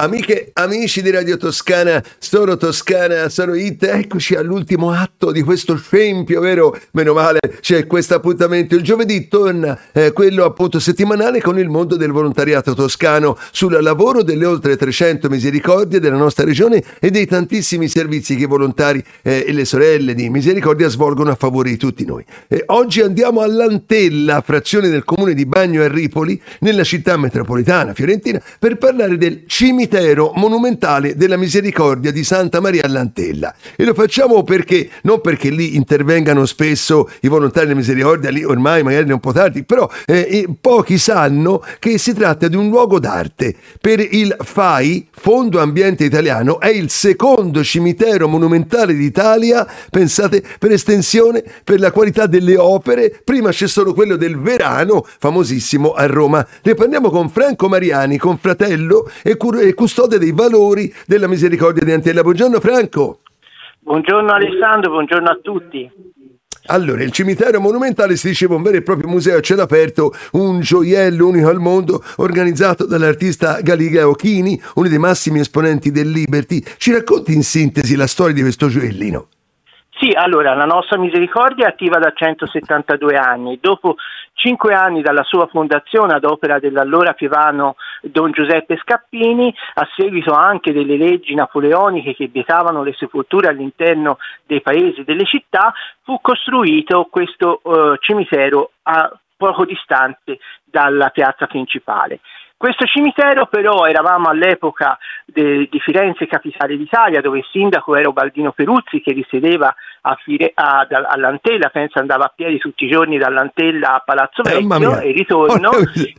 Amiche, amici di Radio Toscana, sono It, eccoci all'ultimo atto di questo scempio, vero? Meno male, c'è questo appuntamento. Il giovedì torna quello appunto settimanale con il mondo del volontariato toscano, sul lavoro delle oltre 300 misericordie della nostra regione e dei tantissimi servizi che i volontari e le sorelle di Misericordia svolgono a favore di tutti noi. Oggi andiamo all'Antella, frazione del comune di Bagno a Ripoli, nella città metropolitana fiorentina, per parlare del cimitero monumentale della Misericordia di Santa Maria all'Antella. E lo facciamo perché, non perché lì intervengano spesso i volontari della Misericordia, lì ormai magari è un po' tardi, però pochi sanno che si tratta di un luogo d'arte. Per il FAI, Fondo Ambiente Italiano, è il secondo cimitero monumentale d'Italia, pensate, per estensione, per la qualità delle opere. Prima c'è solo quello del Verano, famosissimo a Roma. Ne parliamo con Franco Mariani, confratello e custode dei valori della Misericordia di Antella. Buongiorno Franco. Buongiorno Alessandro, buongiorno a tutti. Allora, il cimitero monumentale, si diceva, un vero e proprio museo a cielo aperto, un gioiello unico al mondo, organizzato dall'artista Galileo Chini, uno dei massimi esponenti del Liberty. Ci racconti in sintesi la storia di questo gioiellino? Sì, allora, la nostra Misericordia è attiva da 172 anni. Dopo 5 anni dalla sua fondazione ad opera dell'allora pievano Don Giuseppe Scappini, a seguito anche delle leggi napoleoniche che vietavano le sepolture all'interno dei paesi e delle città, fu costruito questo cimitero a poco distante dalla piazza principale. Questo cimitero però, eravamo all'epoca di Firenze, capitale d'Italia, dove il sindaco era Ubaldino Peruzzi, che risiedeva all'Antella, penso andava a piedi tutti i giorni dall'Antella a Palazzo Vecchio e ritorno,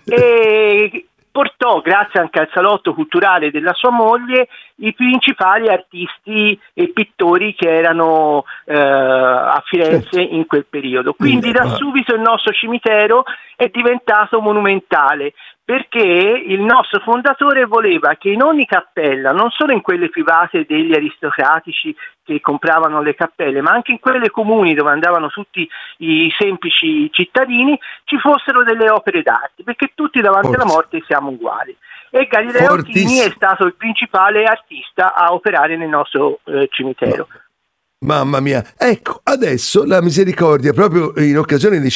e portò, grazie anche al salotto culturale della sua moglie, i principali artisti e pittori che erano a Firenze in quel periodo. Quindi da subito il nostro cimitero è diventato monumentale, perché il nostro fondatore voleva che in ogni cappella, non solo in quelle private degli aristocratici che compravano le cappelle, ma anche in quelle comuni dove andavano tutti i semplici cittadini, ci fossero delle opere d'arte, perché tutti davanti alla morte siamo uguali. E Galileo Chini è stato il principale artista a operare nel nostro cimitero. Mamma mia, ecco, adesso la Misericordia, proprio in occasione dei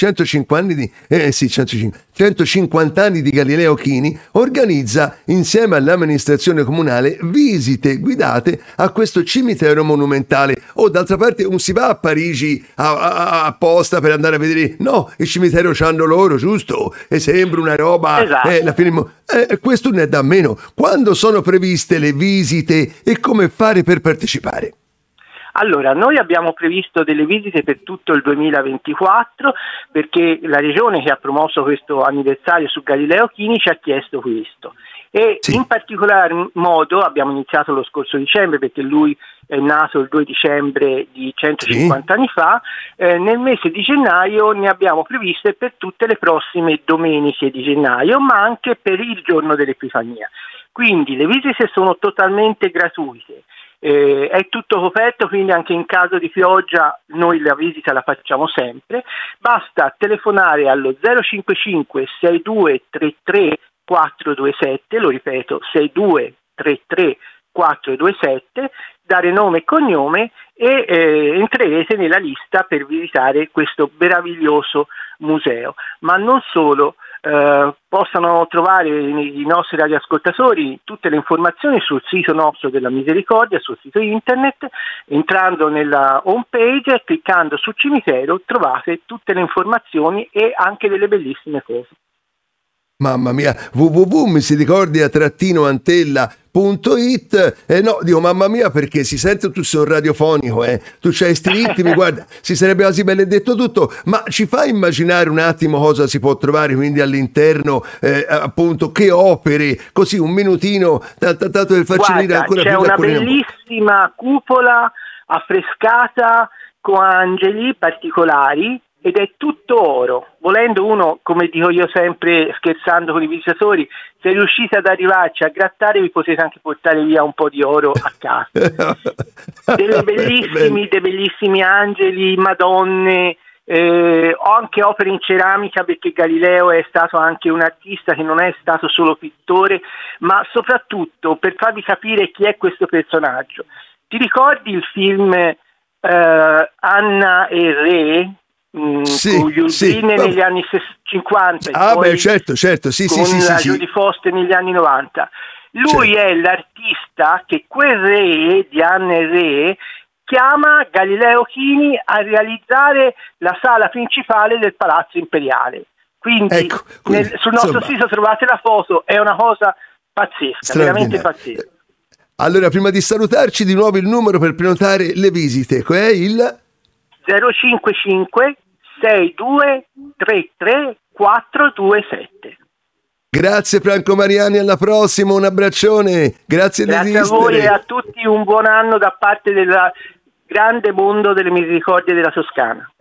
150 anni di Galileo Chini, organizza insieme all'amministrazione comunale visite guidate a questo cimitero monumentale. D'altra parte non si va a Parigi apposta per andare a vedere, no, il cimitero c'hanno loro, giusto? E sembra una roba, esatto. Questo ne è da meno. Quando sono previste le visite e come fare per partecipare? Allora, noi abbiamo previsto delle visite per tutto il 2024, perché la regione che ha promosso questo anniversario su Galileo Chini ci ha chiesto questo. E in particolar modo abbiamo iniziato lo scorso dicembre, perché lui è nato il 2 dicembre di 150 anni fa. Nel mese di gennaio ne abbiamo previste per tutte le prossime domeniche di gennaio, ma anche per il giorno dell'Epifania. Quindi le visite sono totalmente gratuite. È tutto coperto, quindi anche in caso di pioggia noi la visita la facciamo sempre. Basta telefonare allo 055 6233 427, lo ripeto, 6233 427, dare nome e cognome e entrerete nella lista per visitare questo meraviglioso museo. Ma non solo, possano trovare i nostri radioascoltatori tutte le informazioni sul sito nostro della Misericordia, sul sito internet. Entrando nella home page e cliccando su cimitero trovate tutte le informazioni e anche delle bellissime foto. Mamma mia, www.misericordia-antella.it. No, dico mamma mia perché si sente tu sei un radiofonico, tu c'hai sti ritmi, guarda, si sarebbe quasi benedetto tutto, ma ci fa immaginare un attimo cosa si può trovare quindi all'interno, appunto, che opere, così un minutino, tanto per farci venire ancora più. C'è una bellissima cupola affrescata con angeli particolari, ed è tutto oro. Volendo uno, come dico io sempre scherzando con i visitatori, se riuscite ad arrivarci a grattare vi potete anche portare via un po' di oro a casa. Dei bellissimi angeli, madonne Ho anche opere in ceramica, perché Galileo è stato anche un artista che non è stato solo pittore, ma soprattutto per farvi capire chi è questo personaggio. Ti ricordi il film Anna e Re? Con Yul Brynner negli anni 50 certo, sì, con la Jodie Foster negli anni 90. Lui è l'artista che quel re di Anna e Re chiama Galileo Chini a realizzare la sala principale del Palazzo Imperiale. Quindi sul nostro sito trovate la foto, è una cosa pazzesca, veramente pazzesca. Allora, prima di salutarci, di nuovo il numero per prenotare le visite, è il 055 6233 427. Grazie Franco Mariani, alla prossima, un abbraccione, grazie di esistere. Grazie a voi e a tutti, un buon anno da parte del grande mondo delle misericordie della Toscana.